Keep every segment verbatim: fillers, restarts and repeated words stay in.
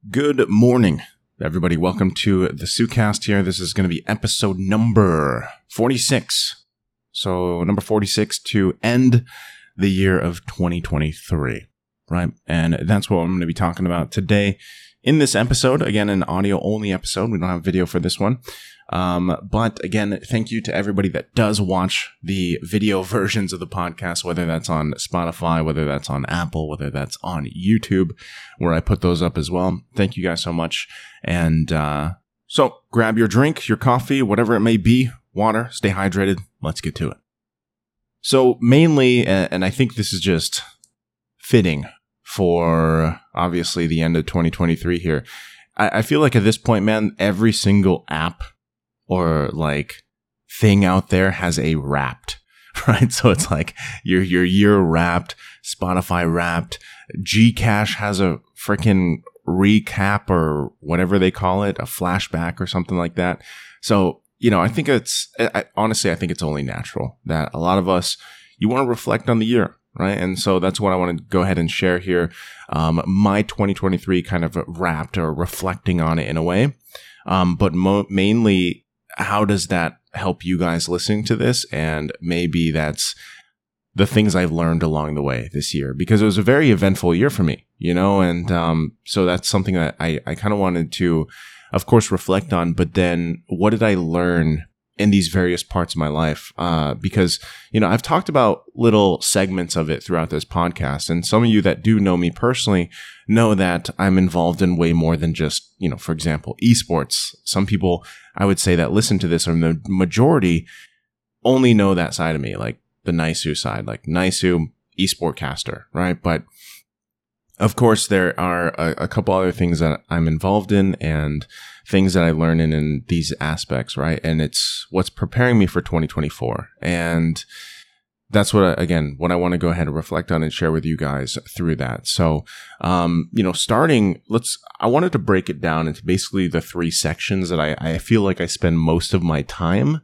Good morning, everybody. Welcome to the SooCast here. This is going to be episode number forty-six. So number forty-six to end the year of twenty twenty-three, right? And that's what I'm going to be talking about today in this episode. Again, an audio-only episode. We don't have video for this one. Um, but again, thank you to everybody that does watch the video versions of the podcast, whether that's on Spotify, whether that's on Apple, whether that's on YouTube, where I put those up as well. Thank you guys so much. And, uh, so grab your drink, your coffee, whatever it may be, water, stay hydrated. Let's get to it. So mainly, and I think this is just fitting for obviously the end of twenty twenty-three here. I feel like at this point, man, every single app or like thing out there has a Wrapped, right? So it's like your your year Wrapped, Spotify Wrapped, Gcash has a freaking recap or whatever they call it, a flashback or something like that. So, you know, I think it's, I, honestly, I think it's only natural that a lot of us, you want to reflect on the year, right? And so that's what I want to go ahead and share here. Um, my twenty twenty-three kind of wrapped or reflecting on it in a way. Um, but mo- mainly, how does that help you guys listening to this? And maybe that's the things I've learned along the way this year, because it was a very eventful year for me, you know? And, um, so that's something that I, I kind of wanted to, of course, reflect on, but then what did I learn in these various parts of my life? Uh, because, you know, I've talked about little segments of it throughout this podcast. And some of you that do know me personally know that I'm involved in way more than just, you know, for example, esports. Some people, I would say, that listen to this, or the majority only know that side of me, like the Naisu side, like Naisu esport caster, right? But of course, there are a, a couple other things that I'm involved in and things that I learn in, in these aspects, right? And it's what's preparing me for twenty twenty-four. And that's what, I, again, what I want to go ahead and reflect on and share with you guys through that. So, um, you know, starting, let's, I wanted to break it down into basically the three sections that I, I feel like I spend most of my time,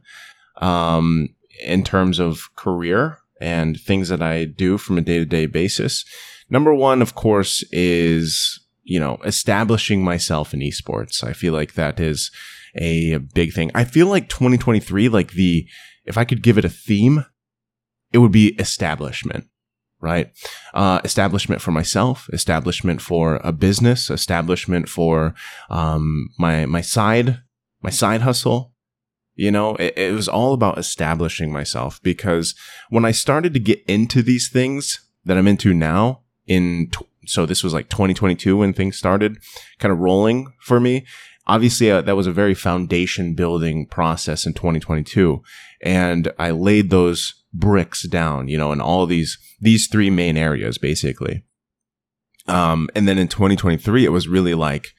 um, in terms of career and things that I do from a day-to-day basis. Number one, of course, is, you know, establishing myself in esports. I feel like that is a big thing. I feel like twenty twenty-three, like the, if I could give it a theme, it would be establishment, right? Uh, establishment for myself, establishment for a business, establishment for, um, my, my side, my side hustle. You know, it, it was all about establishing myself, because when I started to get into these things that I'm into now, in, t- so this was like twenty twenty-two when things started kind of rolling for me. Obviously, uh, that was a very foundation building process in twenty twenty-two. And I laid those bricks down, you know, in all these, these three main areas, basically. Um, and then in twenty twenty-three, it was really like,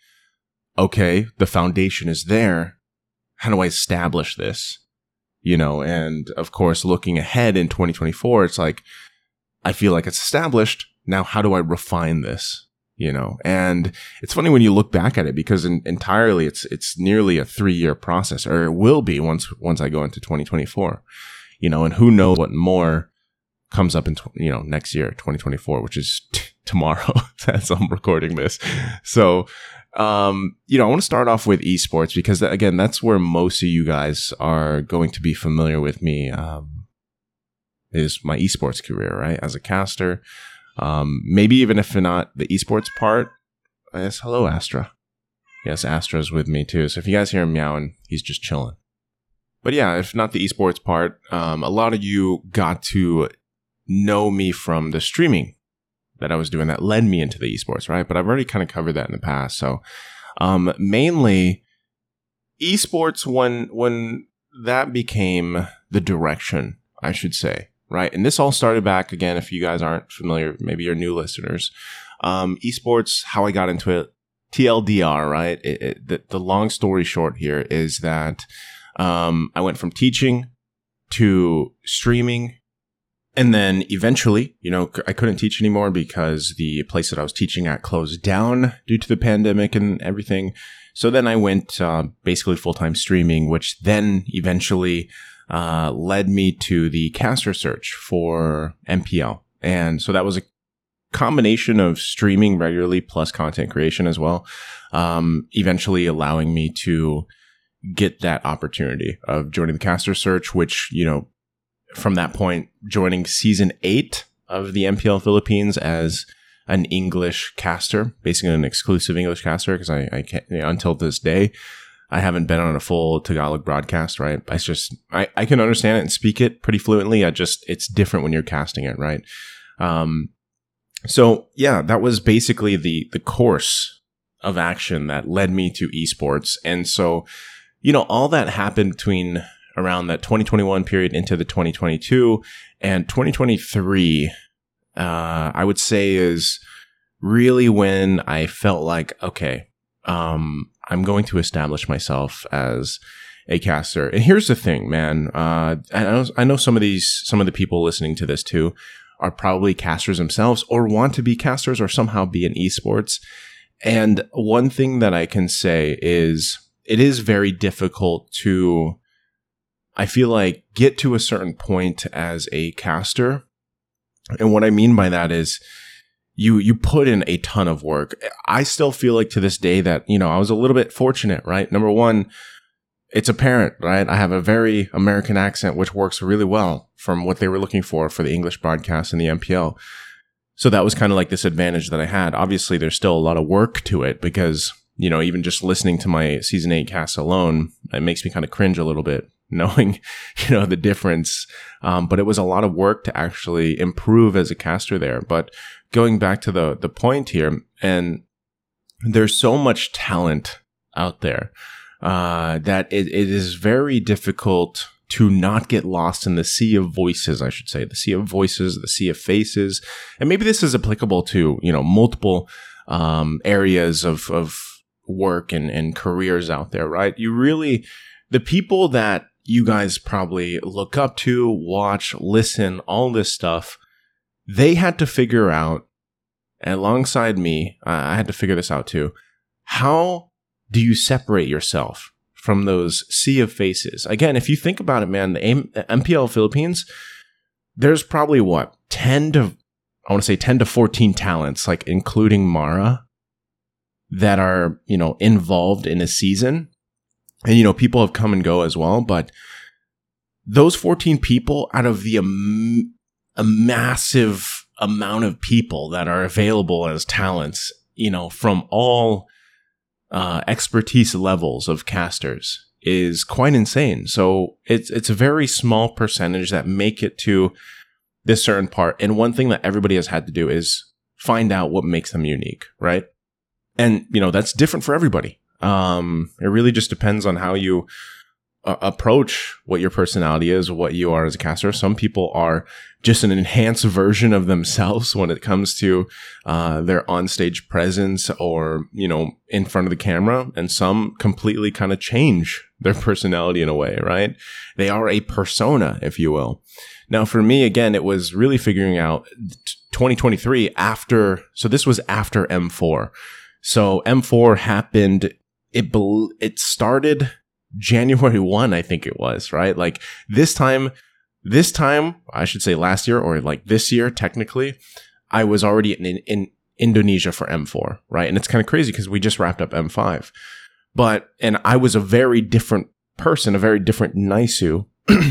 okay, the foundation is there. How do I establish this? You know, and of course, looking ahead in twenty twenty-four, it's like, I feel like it's established. Now, how do I refine this? You know, and it's funny when you look back at it, because in, entirely it's, it's nearly a three year process, or it will be once, once I go into twenty twenty-four, you know, and who knows what more comes up in, you know, next year, twenty twenty-four, which is t- tomorrow as I'm recording this. So, um, you know, I want to start off with esports, because that, again, that's where most of you guys are going to be familiar with me, um, is my esports career, right? As a caster. Um, maybe even if not the esports part, yes, hello, Astra. Yes, Astra's with me too. So if you guys hear him meowing, he's just chilling. But yeah, if not the esports part, um, a lot of you got to know me from the streaming that I was doing that led me into the esports, right? But I've already kind of covered that in the past. So, um, mainly esports, when, when that became the direction, I should say. Right. And this all started back, again, if you guys aren't familiar, maybe you're new listeners. Um, esports, how I got into it, T L D R, right? It, it, the, the long story short here is that um, I went from teaching to streaming. And then eventually, you know, I couldn't teach anymore because the place that I was teaching at closed down due to the pandemic and everything. So then I went uh, basically full-time streaming, which then eventually Uh, led me to the caster search for M P L. And so that was a combination of streaming regularly plus content creation as well, um, eventually allowing me to get that opportunity of joining the caster search, which, you know, from that point, joining season eight of the M P L Philippines as an English caster, basically an exclusive English caster, because I, I can't, you know, until this day, I haven't been on a full Tagalog broadcast, right? I just, I, I can understand it and speak it pretty fluently. I just, it's different when you're casting it, right? Um, so yeah, that was basically the, the course of action that led me to esports. And so, you know, all that happened between around that twenty twenty-one period into the twenty twenty-two and twenty twenty-three, uh, I would say is really when I felt like, okay, um, I'm going to establish myself as a caster. And here's the thing, man. Uh, I know, I know some of these, some of the people listening to this too are probably casters themselves or want to be casters or somehow be in esports. And one thing that I can say is it is very difficult to, I feel like, get to a certain point as a caster. And what I mean by that is you you put in a ton of work. I still feel like to this day that, you know, I was a little bit fortunate, right? Number one, it's apparent, right? I have a very American accent, which works really well from what they were looking for for the English broadcast in the M P L. So that was kind of like this advantage that I had. Obviously, there's still a lot of work to it because, you know, even just listening to my season eight cast alone, it makes me kind of cringe a little bit, knowing, you know, the difference. Um, but it was a lot of work to actually improve as a caster there. But going back to the, the point here, and there's so much talent out there, uh, that it, it is very difficult to not get lost in the sea of voices, I should say, the sea of voices, the sea of faces. And maybe this is applicable to, you know, multiple, um, areas of, of work and, and careers out there, right? You really, the people that you guys probably look up to, watch, listen, all this stuff, they had to figure out, alongside me, uh, I had to figure this out too. How do you separate yourself from those sea of faces? Again, if you think about it, man, the M P L Philippines, there's probably what, ten to, I want to say ten to fourteen talents, like including Mara, that are, you know, involved in a season. And, you know, people have come and go as well, but those fourteen people out of the um, a massive amount of people that are available as talents, you know, from all uh, expertise levels of casters is quite insane. So it's, it's a very small percentage that make it to this certain part. And one thing that everybody has had to do is find out what makes them unique, right? And, you know, that's different for everybody. Um, it really just depends on how you uh, approach what your personality is, what you are as a caster. Some people are just an enhanced version of themselves when it comes to uh, their onstage presence or, you know, in front of the camera. And some completely kind of change their personality in a way, right? They are a persona, if you will. Now, for me, again, it was really figuring out twenty twenty-three after, so this was after M four. So M four happened, it it started January first, I think it was, right? Like this time, this time, I should say last year or like this year, technically, I was already in, in Indonesia for M four, right? And it's kind of crazy because we just wrapped up M five. But, and I was a very different person, a very different Naisu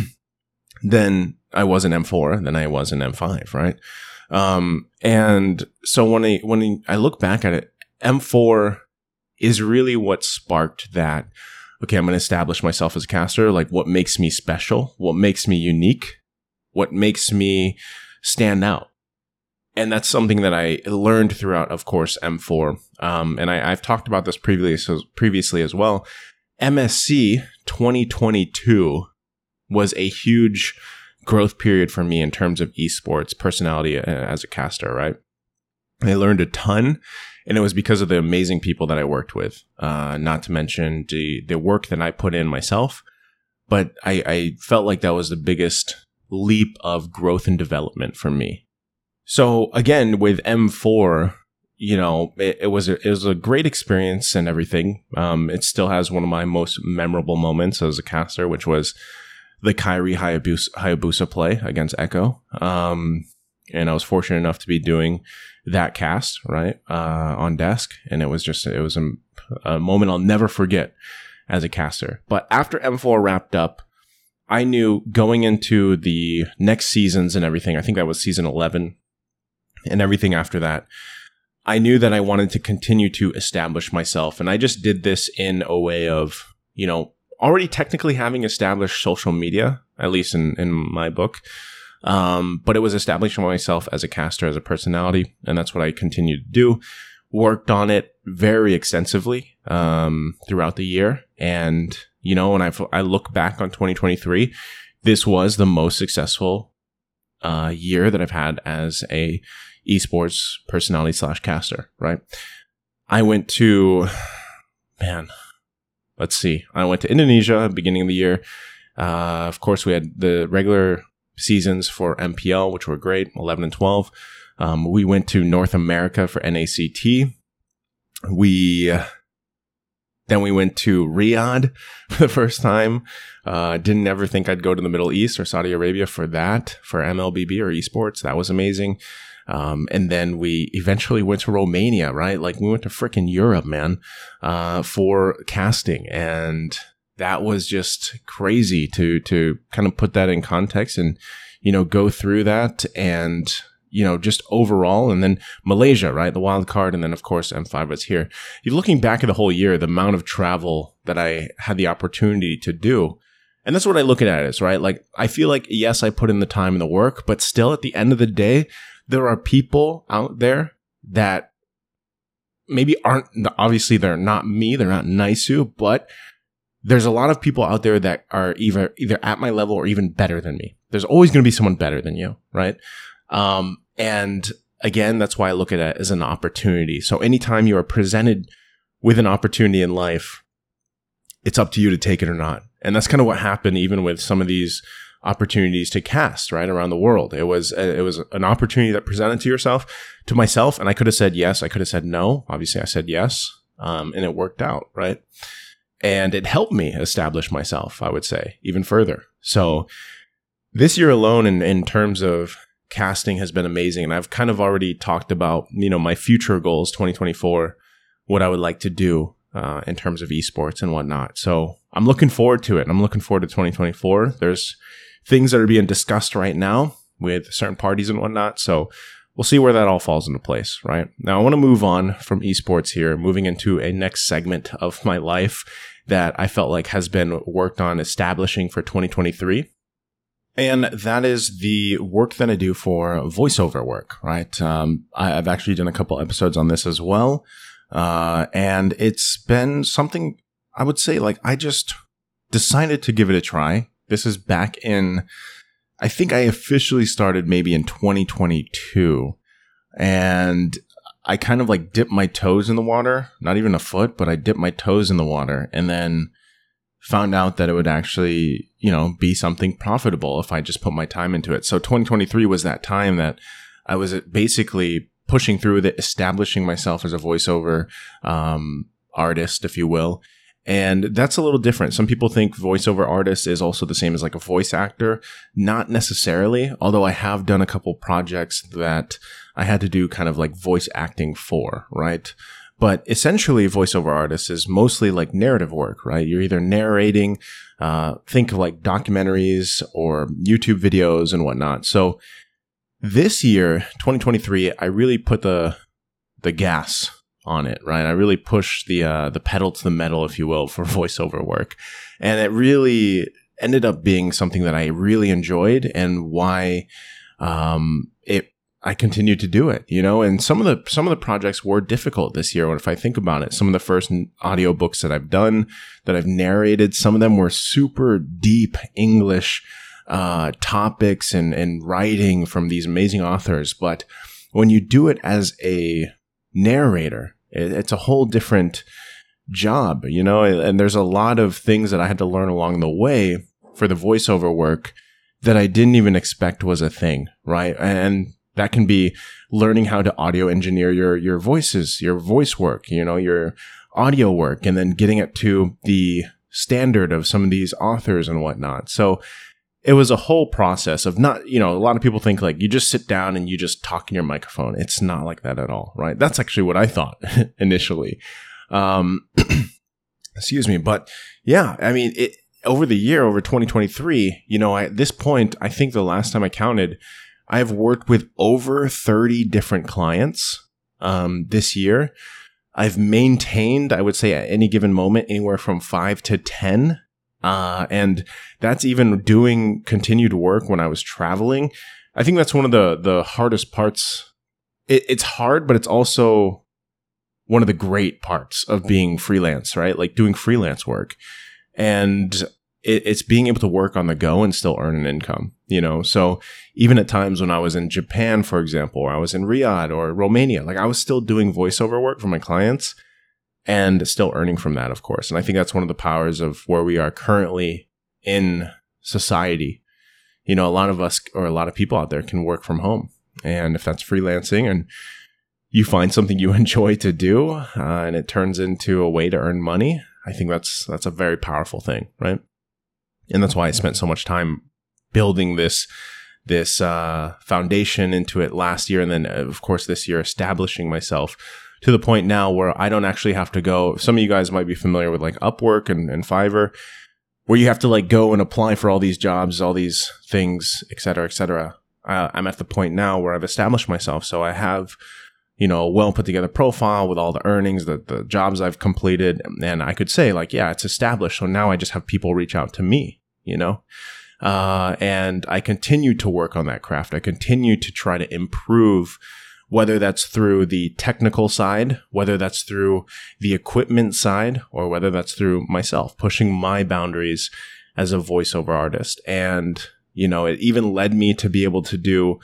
than I was in M four, than I was in M five, right? Um, and so when I, when I look back at it, M four is really what sparked that, okay, I'm going to establish myself as a caster, like what makes me special, what makes me unique, what makes me stand out. And that's something that I learned throughout, of course, M four. Um, and I, I've talked about this previously, previously as well. M S C twenty twenty-two was a huge growth period for me in terms of esports personality as a caster, right? I learned a ton, and it was because of the amazing people that I worked with, uh, not to mention the, the work that I put in myself. But I, I felt like that was the biggest leap of growth and development for me. So again, with M four, you know, it, it was a, it was a great experience and everything. Um, it still has one of my most memorable moments as a caster, which was the Kairi Hayabusa, Hayabusa play against Echo. Um, And I was fortunate enough to be doing that cast, right, uh, on desk. And it was just, it was a, a moment I'll never forget as a caster. But after M four wrapped up, I knew going into the next seasons and everything, I think that was season eleven and everything after that, I knew that I wanted to continue to establish myself. And I just did this in a way of, you know, already technically having established social media, at least in, in my book. Um, but it was establishing myself as a caster, as a personality. And that's what I continued to do. Worked on it very extensively um, throughout the year. And, you know, when I, I look back on twenty twenty-three, this was the most successful uh, year that I've had as a esports personality slash caster, right? I went to, man, let's see. I went to Indonesia beginning of the year. Uh, of course, we had the regular seasons for M P L, which were great, eleven and twelve. Um, we went to North America for N A C T. We, uh, then we went to Riyadh for the first time. Uh, didn't ever think I'd go to the Middle East or Saudi Arabia for that, for M L B B or esports. That was amazing. Um, and then we eventually went to Romania, right? Like we went to frickin' Europe, man, uh, for casting. And that was just crazy to, to kind of put that in context and, you know, go through that and, you know, just overall. And then Malaysia, right? The wild card. And then of course, M five was here. You're looking back at the whole year, the amount of travel that I had the opportunity to do. And that's what I look at it as, right? Like, I feel like, yes, I put in the time and the work, but still at the end of the day, there are people out there that maybe aren't, obviously they're not me, they're not Naisu, but there's a lot of people out there that are either, either at my level or even better than me. There's always going to be someone better than you, right? Um, and again, that's why I look at it as an opportunity. So anytime you are presented with an opportunity in life, it's up to you to take it or not. And that's kind of what happened even with some of these opportunities to cast right around the world. It was, it was an opportunity that presented to yourself, to myself. And I could have said yes. I could have said no. Obviously I said yes. Um, and it worked out. Right. And it helped me establish myself, I would say, even further. So this year alone, in, in terms of casting, has been amazing. And I've kind of already talked about, you know, my future goals, twenty twenty-four, what I would like to do uh, in terms of esports and whatnot. So I'm looking forward to it. I'm looking forward to twenty twenty-four. There's things that are being discussed right now with certain parties and whatnot. So we'll see where that all falls into place, right? Now, I want to move on from esports here, moving into a next segment of my life that I felt like has been worked on establishing for twenty twenty-three. And that is the work that I do for voiceover work, right? Um, I, I've actually done a couple episodes on this as well. Uh, and it's been something I would say, like, I just decided to give it a try. This is back in, I think I officially started maybe in twenty twenty-two. And I kind of like dipped my toes in the water, not even a foot, but I dipped my toes in the water and then found out that it would actually, you know, be something profitable if I just put my time into it. So twenty twenty-three was that time that I was basically pushing through with it, establishing myself as a voiceover um, artist, if you will. And that's a little different. Some people think voiceover artist is also the same as like a voice actor. Not necessarily, although I have done a couple projects that I had to do kind of like voice acting for, right? But essentially, voiceover artist is mostly like narrative work, right? You're either narrating, uh, think of like documentaries or YouTube videos and whatnot. So this year, twenty twenty-three, I really put the the gas on it, right? I really pushed the uh, the pedal to the metal, if you will, for voiceover work. And it really ended up being something that I really enjoyed and why um, it I continued to do it, you know, and some of the some of the projects were difficult this year. If I think about it, some of the first audiobooks that I've done, that I've narrated, some of them were super deep English uh, topics and, and writing from these amazing authors. But when you do it as a narrator, it, it's a whole different job, you know, and there's a lot of things that I had to learn along the way for the voiceover work that I didn't even expect was a thing, right? And that can be learning how to audio engineer your, your voices, your voice work, you know, your audio work, and then getting it to the standard of some of these authors and whatnot. So it was a whole process of not, you know, a lot of people think like you just sit down and you just talk in your microphone. It's not like that at all, right? That's actually what I thought initially. Um, excuse me. But yeah, I mean, it, over the year, over twenty twenty-three, you know, at this point, I think the last time I counted, I have worked with over thirty different clients um, this year. I've maintained, I would say at any given moment, anywhere from five to ten. Uh, and that's even doing continued work when I was traveling. I think that's one of the, the hardest parts. It, it's hard, but it's also one of the great parts of being freelance, right? Like doing freelance work. And it, it's being able to work on the go and still earn an income, you know? So even at times when I was in Japan, for example, or I was in Riyadh or Romania, like I was still doing voiceover work for my clients and still earning from that, of course. And I think that's one of the powers of where we are currently in society. You know, a lot of us or a lot of people out there can work from home. And if that's freelancing and you find something you enjoy to do uh, and it turns into a way to earn money, I think that's that's a very powerful thing, right? And that's why I spent so much time building this this uh, foundation into it last year, and then of course this year establishing myself to the point now where I don't actually have to go. Some of you guys might be familiar with like Upwork and, and Fiverr, where you have to like go and apply for all these jobs, all these things, et cetera, et cetera. Uh, I'm at the point now where I've established myself, so I have, you know, a well put together profile with all the earnings, the, the jobs I've completed. And I could say like, yeah, it's established. So now I just have people reach out to me, you know, uh, and I continue to work on that craft. I continue to try to improve, whether that's through the technical side, whether that's through the equipment side, or whether that's through myself pushing my boundaries as a voiceover artist. And, you know, it even led me to be able to do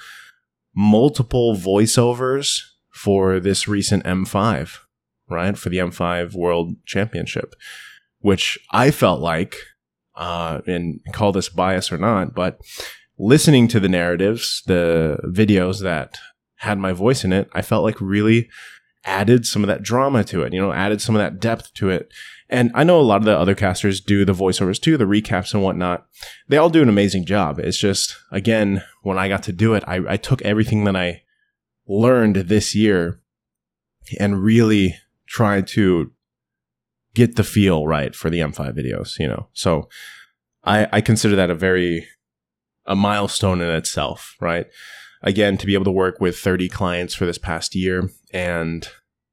multiple voiceovers for this recent M five, right? For the M five World Championship, which I felt like, uh, and call this bias or not, but listening to the narratives, the videos that had my voice in it, I felt like really added some of that drama to it, you know, added some of that depth to it. And I know a lot of the other casters do the voiceovers too, the recaps and whatnot. They all do an amazing job. It's just, again, when I got to do it, I, I took everything that I learned this year and really tried to get the feel right for the M five videos, you know. So I, I consider that a very, a milestone in itself, right? Again, to be able to work with thirty clients for this past year and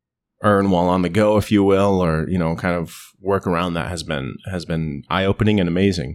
earn while on the go, if you will, or, you know, kind of work around that has been, has been eye-opening and amazing.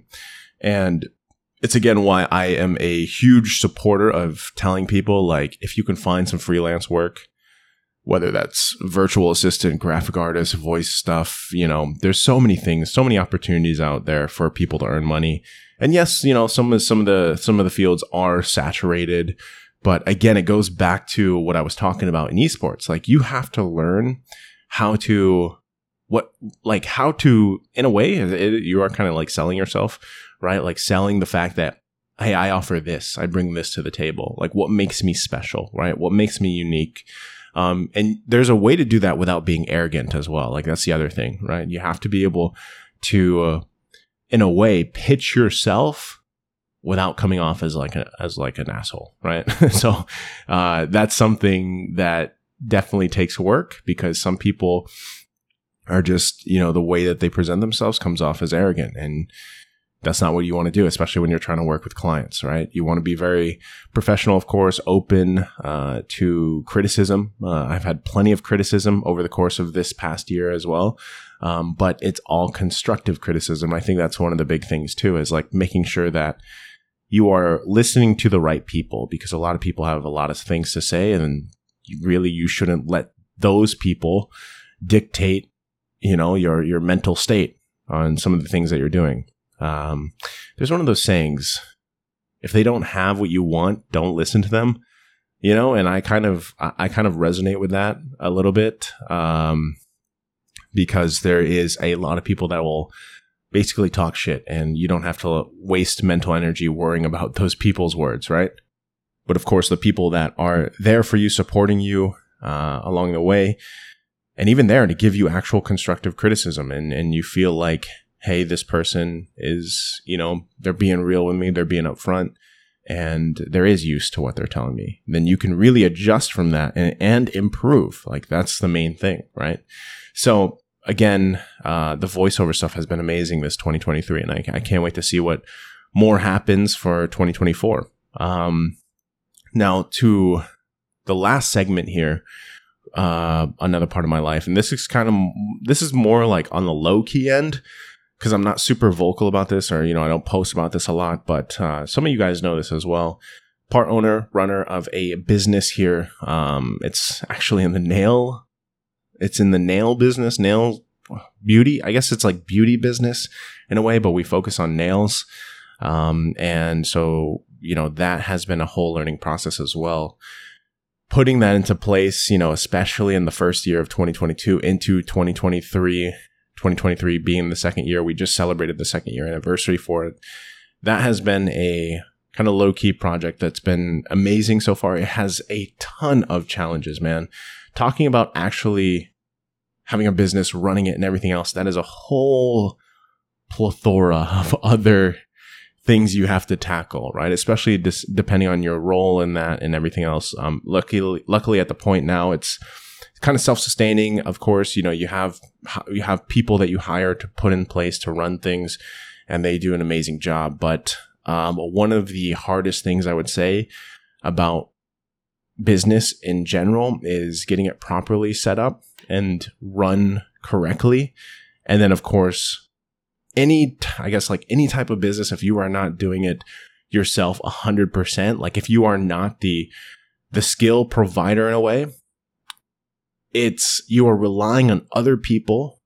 And it's again why I am a huge supporter of telling people, like, if you can find some freelance work, whether that's virtual assistant, graphic artist, voice stuff, you know, there's so many things, so many opportunities out there for people to earn money. And yes, you know, some of some of the some of the fields are saturated, but again, it goes back to what I was talking about in esports. Like, you have to learn how to what like how to in a way it, you are kind of like selling yourself, right? Like selling the fact that, hey, I offer this, I bring this to the table. Like, what makes me special, right? What makes me unique? Um, and there's a way to do that without being arrogant as well. Like, that's the other thing, right? You have to be able to, uh, in a way, pitch yourself without coming off as like a, as like an asshole, right? So, uh, that's something that definitely takes work, because some people are just, you know, the way that they present themselves comes off as arrogant, and that's not what you want to do, especially when you're trying to work with clients, right? You want to be very professional, of course, open uh, to criticism. Uh, I've had plenty of criticism over the course of this past year as well, um, but it's all constructive criticism. I think that's one of the big things too, is like making sure that you are listening to the right people, because a lot of people have a lot of things to say, and you really you shouldn't let those people dictate, you know, your your mental state on some of the things that you're doing. Um, there's one of those sayings, if they don't have what you want, don't listen to them, you know, and I kind of, I kind of resonate with that a little bit, um, because there is a lot of people that will basically talk shit, and you don't have to waste mental energy worrying about those people's words, right? But of course, the people that are there for you, supporting you, uh, along the way, and even there to give you actual constructive criticism, and, and you feel like, hey, this person is, you know, they're being real with me, they're being upfront, and there is use to what they're telling me, then you can really adjust from that and, and improve. Like, that's the main thing, right? So again, uh, the voiceover stuff has been amazing this twenty twenty-three, and I, I can't wait to see what more happens for twenty twenty-four. Um, now to the last segment here, uh, another part of my life, and this is kind of, this is more like on the low key end, because I'm not super vocal about this, or, you know, I don't post about this a lot, but uh, some of you guys know this as well. Part owner, runner of a business here. Um, it's actually in the nail, it's in the nail business, nail beauty. I guess it's like beauty business in a way, but we focus on nails. Um, and so, you know, that has been a whole learning process as well. Putting that into place, you know, especially in the first year of twenty twenty-two into twenty twenty-three, twenty twenty-three being the second year, we just celebrated the second year anniversary for it. That has been a kind of low-key project that's been amazing so far. It has a ton of challenges, man. Talking about actually having a business, running it, and everything else, that is a whole plethora of other things you have to tackle, right? Especially dis- depending on your role in that and everything else. Um, luckily, luckily at the point now, it's kind of self-sustaining. Of course, you know, you have, you have people that you hire to put in place to run things, and they do an amazing job. But, um, one of the hardest things I would say about business in general is getting it properly set up and run correctly. And then, of course, any, I guess, like any type of business, if you are not doing it yourself a hundred percent, like if you are not the, the skill provider in a way, it's, you are relying on other people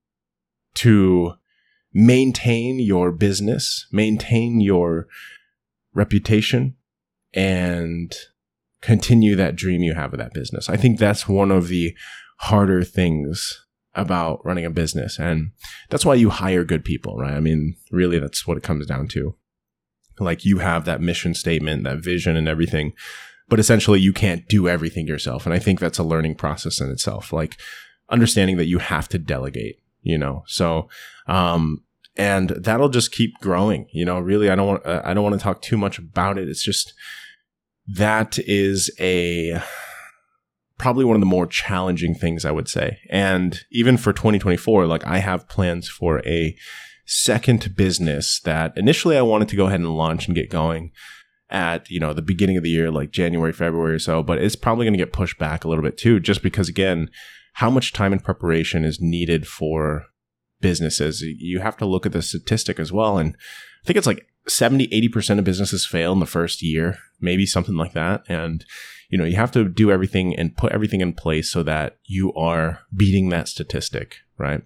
to maintain your business, maintain your reputation, and continue that dream you have of that business. I think that's one of the harder things about running a business. And that's why you hire good people, right? I mean, really, that's what it comes down to. Like, you have that mission statement, that vision and everything, but essentially you can't do everything yourself. And I think that's a learning process in itself, like understanding that you have to delegate, you know? So, um, and that'll just keep growing, you know, really, I don't want, uh, I don't want to talk too much about it. It's just, that is a, probably one of the more challenging things, I would say. And even for twenty twenty-four, like, I have plans for a second business that initially I wanted to go ahead and launch and get going at, you know, the beginning of the year, like January, February or so, but it's probably going to get pushed back a little bit too, just because, again, how much time and preparation is needed for businesses. You have to look at the statistic as well. And I think it's like seventy, eighty percent of businesses fail in the first year, maybe something like that. And, you know, you have to do everything and put everything in place so that you are beating that statistic, right?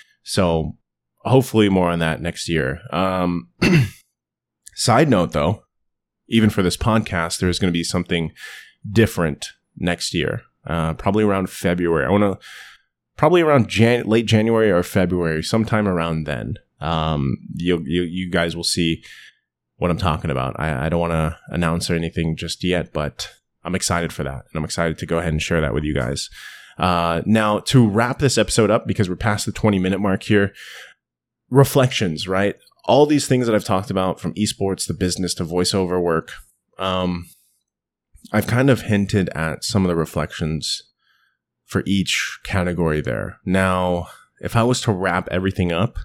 So hopefully more on that next year. Um, side note though, even for this podcast, there's going to be something different next year, uh, probably around February. I want to, probably around Jan- late January or February, sometime around then. Um, you, you, you guys will see what I'm talking about. I, I don't want to announce or anything just yet, but I'm excited for that. And I'm excited to go ahead and share that with you guys. Uh, now to wrap this episode up, because we're past the twenty minute mark here, reflections, right? All these things that I've talked about, from esports to business to voiceover work. Um, I've kind of hinted at some of the reflections for each category there. Now, if I was to wrap everything up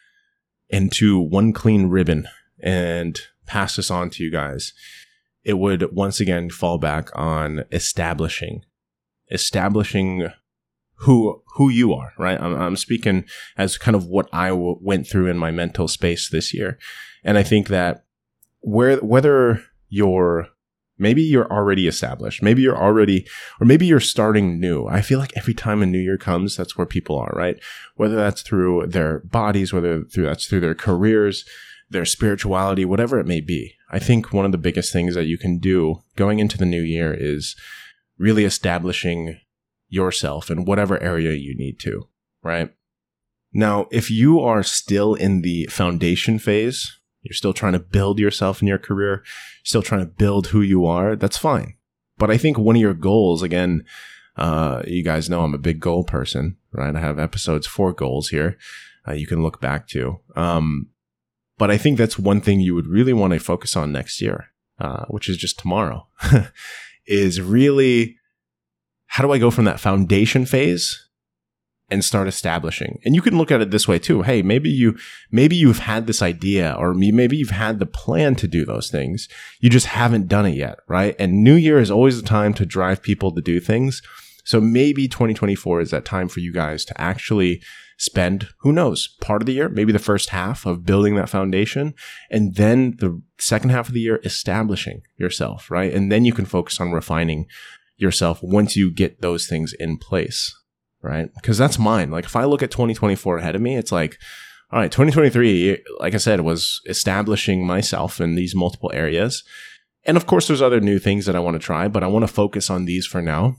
into one clean ribbon and pass this on to you guys, it would once again fall back on establishing, establishing who who you are, right? I'm, I'm speaking as kind of what I w- went through in my mental space this year. And I think that where whether you're, maybe you're already established, maybe you're already, or maybe you're starting new. I feel like every time a new year comes, that's where people are, right? Whether that's through their bodies, whether through that's through their careers, their spirituality, whatever it may be. I think one of the biggest things that you can do going into the new year is really establishing yourself in whatever area you need to, right? Now, if you are still in the foundation phase, you're still trying to build yourself in your career, still trying to build who you are, that's fine. But I think one of your goals, again, Uh, you guys know I'm a big goal person, right? I have episodes for goals here. Uh, you can look back to. Um, but I think that's one thing you would really want to focus on next year, uh, which is just tomorrow, is really, how do I go from that foundation phase and start establishing? And you can look at it this way too. Hey, maybe you, maybe you've had this idea, or maybe you've had the plan to do those things. You just haven't done it yet, right? And New Year is always the time to drive people to do things. So maybe twenty twenty-four is that time for you guys to actually spend, who knows, part of the year, maybe the first half of building that foundation, and then the second half of the year establishing yourself, right? And then you can focus on refining yourself once you get those things in place, right? Because that's mine. Like if I look at twenty twenty-four ahead of me, it's like, all right, twenty twenty-three, like I said, was establishing myself in these multiple areas. And of course, there's other new things that I want to try, but I want to focus on these for now.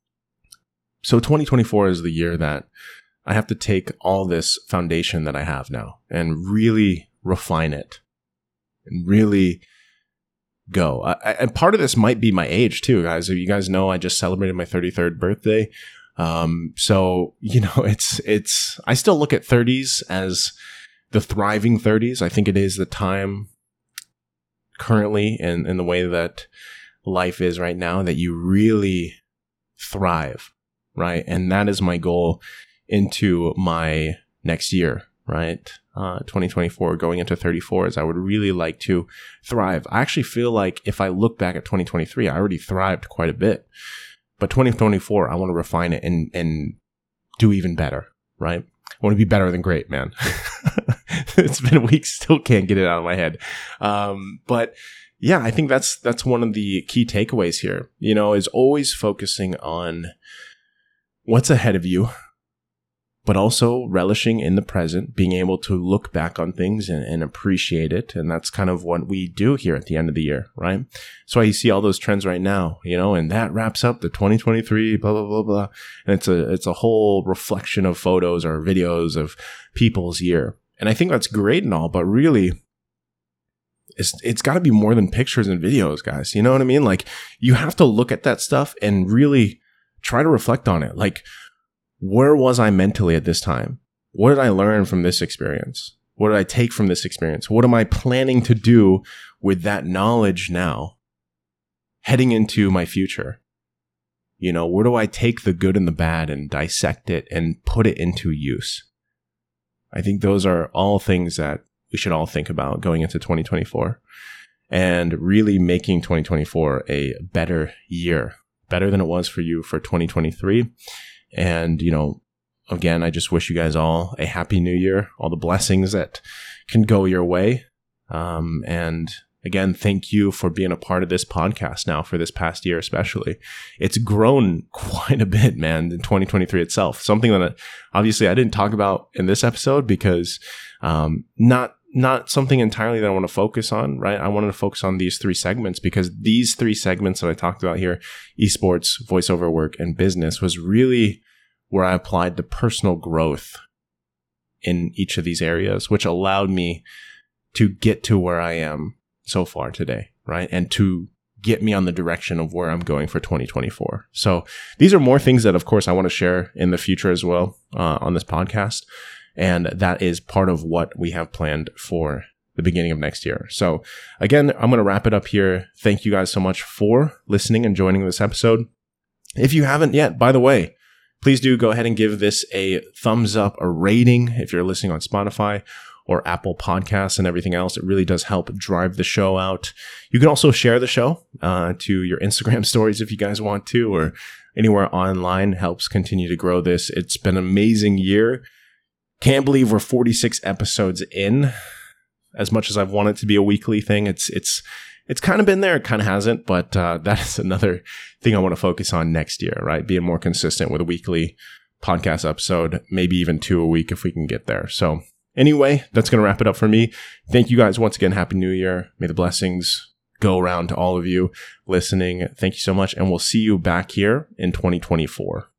So twenty twenty-four is the year that I have to take all this foundation that I have now and really refine it and really go. I, I, and part of this might be my age too, guys. You guys know I just celebrated my thirty-third birthday. Um, so, you know, it's, it's, I still look at thirties as the thriving thirties. I think it is the time currently in, in the way that life is right now that you really thrive, right? And that is my goal into my next year, right? Uh, twenty twenty-four going into thirty-four is I would really like to thrive. I actually feel like if I look back at twenty twenty-three, I already thrived quite a bit. But twenty twenty-four, I want to refine it and, and do even better, right? I want to be better than great, man. It's been a week, still can't get it out of my head. Um, but yeah, I think that's, that's one of the key takeaways here, you know, is always focusing on what's ahead of you, but also relishing in the present, being able to look back on things and, and appreciate it. And that's kind of what we do here at the end of the year, right? So you see all those trends right now, you know, and that wraps up the twenty twenty-three, blah, blah, blah, blah. And it's a, it's a whole reflection of photos or videos of people's year. And I think that's great and all, but really, it's, it's got to be more than pictures and videos, guys. You know what I mean? Like, you have to look at that stuff and really try to reflect on it. Like, where was I mentally at this time? What did I learn from this experience? What did I take from this experience? What am I planning to do with that knowledge now, heading into my future? You know, where do I take the good and the bad and dissect it and put it into use? I think those are all things that we should all think about going into twenty twenty-four and really making twenty twenty-four a better year, better than it was for you for twenty twenty-three. And, you know, again, I just wish you guys all a happy new year, all the blessings that can go your way. Um, and again, thank you for being a part of this podcast now for this past year, especially. It's grown quite a bit, man, in twenty twenty-three itself. Something that obviously I didn't talk about in this episode because um, not not something entirely that I want to focus on, right? I wanted to focus on these three segments because these three segments that I talked about here, esports, voiceover work, and business, was really where I applied the personal growth in each of these areas, which allowed me to get to where I am so far today, right? And to get me on the direction of where I'm going for twenty twenty-four. So these are more things that, of course, I want to share in the future as well uh, on this podcast. And that is part of what we have planned for the beginning of next year. So again, I'm going to wrap it up here. Thank you guys so much for listening and joining this episode. If you haven't yet, by the way, please do go ahead and give this a thumbs up, a rating if you're listening on Spotify or Apple Podcasts and everything else. It really does help drive the show out. You can also share the show uh, to your Instagram stories if you guys want to, or anywhere online. Helps continue to grow this. It's been an amazing year. Can't believe we're forty-six episodes in. As much as I've wanted it to be a weekly thing, it's it's it's kind of been there. It kind of hasn't, but uh, that is another thing I want to focus on next year, right? Being more consistent with a weekly podcast episode, maybe even two a week if we can get there. So anyway, that's going to wrap it up for me. Thank you guys once again. Happy New Year. May the blessings go around to all of you listening. Thank you so much, and we'll see you back here in twenty twenty-four.